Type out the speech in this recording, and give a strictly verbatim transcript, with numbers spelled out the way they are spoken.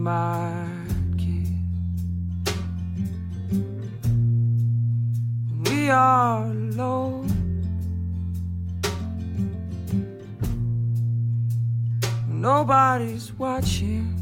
might kiss. When we are alone, when nobody's watching,